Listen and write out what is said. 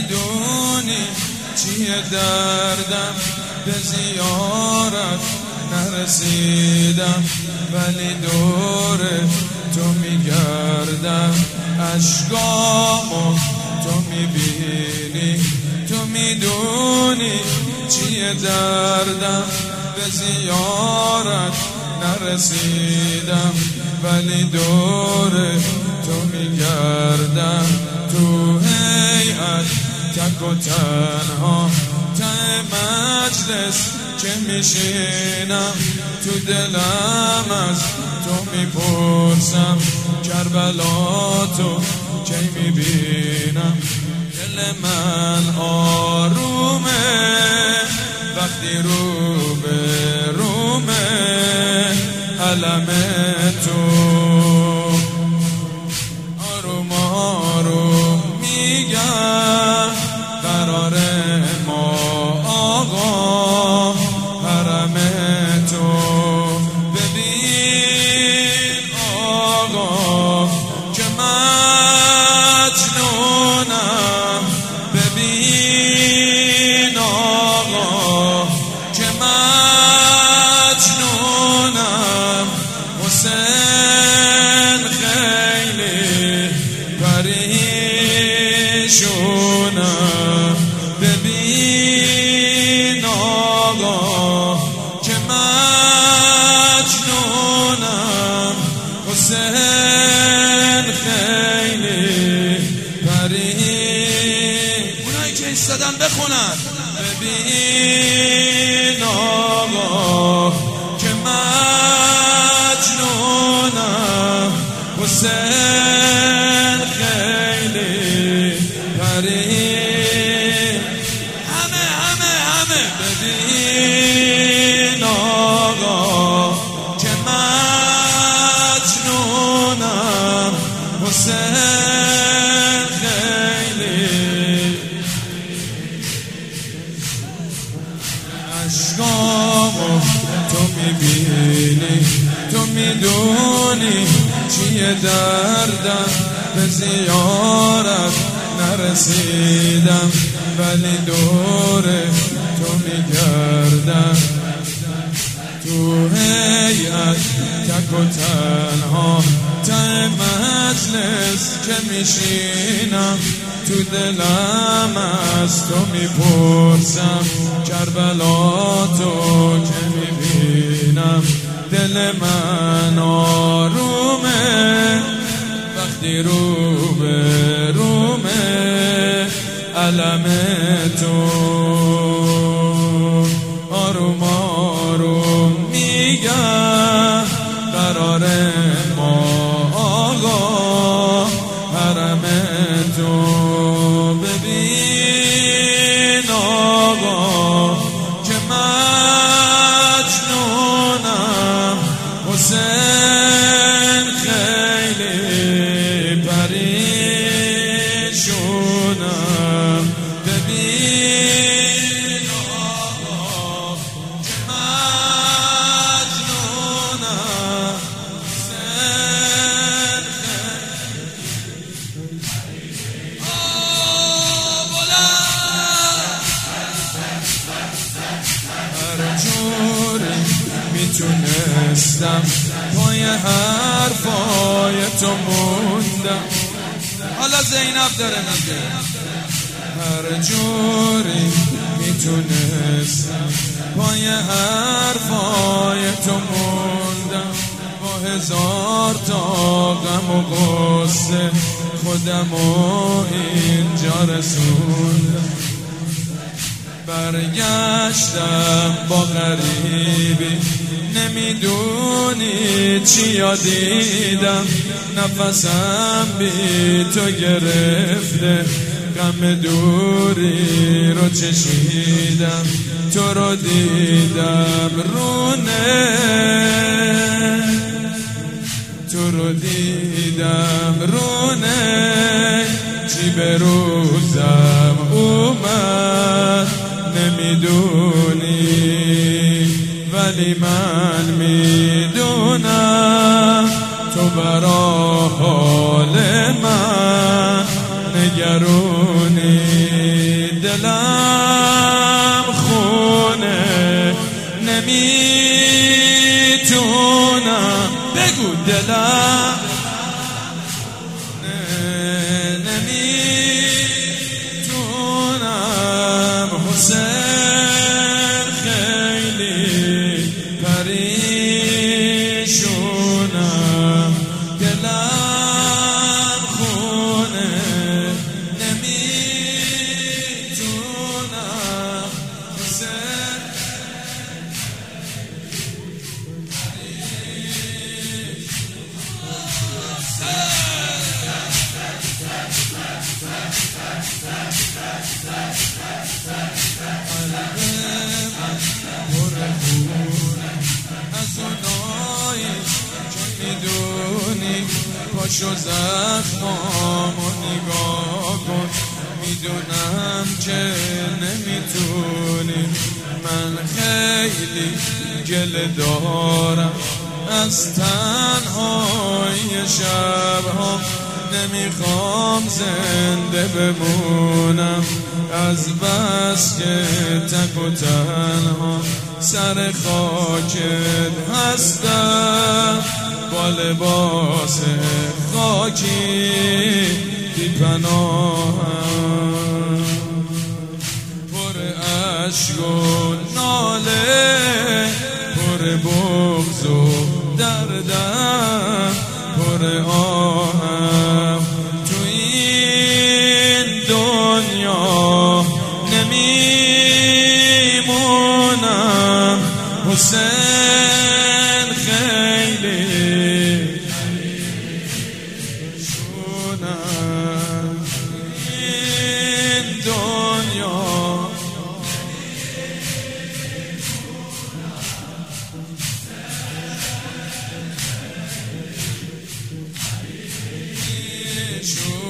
نمیدونی چیه دردم، به زیارت نرسیدم ولی دور تو میگردم، اشکامو تو میبینی، تو میدونی چیه دردم، به زیارت نرسیدم ولی دور تو میگردم، تو هیئت تک و تنها ته مجلس که میشینم، تو دلم از تو میپرسم کربلا تو کی میبینم. دل من آرومه وقتی رو به رومه علم تو، آروم آروم میگم قرار ما آقا حرم تو. ببین آقا که مجنونم، ببین آقا که مجنونم، حسین خیلی پریشونم. ببین آقا که مجنونم، حسین خیلی پریشونم. اونایی که ایستادن بخونن. ببین آقا که مجنونم، حسین خیلی پریشونم. همه ببین آقا که مجنونم، حسین خیلی اشکامو تو میبینی، تو میدونی چیه دردم، به زیارت نرسیدم ولی دور تو میگردم، تو هیئت تک و تنها ته مجلس که میشینم، تو دلم از تو میپرسم کربلا تو که میبینم. دل من آرومه وقتی رو به رومه علم تو، آروم آروم میگم قرار ما آقا حرم تو. ببین آقا که مجنونم، حسین خیلی پریشونم. ببین آقا که مجنونم، حسین خیلی هر جوری میتونستم پای حرفای تو موندم. حالا زینب داره میگه هر جوری میتونستم پای حرفای تو موندم، با هزار تا غم و غصه خودمو اینجا رسوندم. برگشتم با غریبی، نمیدونی چیا دیدم، نفسم بی تو گرفته، غم دوری رو چشیدم، تو رو دیدم رونه، تو رو دیدم رونه، چی به روزم اومد نمیدونی، ولی من میدونم تو برا حال من نگرونی. بگو دلم نمیتونم حسین خیلی پریشونم دلم خونه نمیتونم حسین از اونایی که میدونی پاشو زخمامو نگاه کن میدونم که نمیتونی من خیلی گله دارم از تنهای شبها نمیخوام زنده بمونم از بس که تک و تنها سر خاکت هستم با لباس خاکی بی پناهم پر عشق و ناله پر بغض و دردم پر آهم تو این دنیا نمیمونم حسین خیلی شونم این دنیا شونم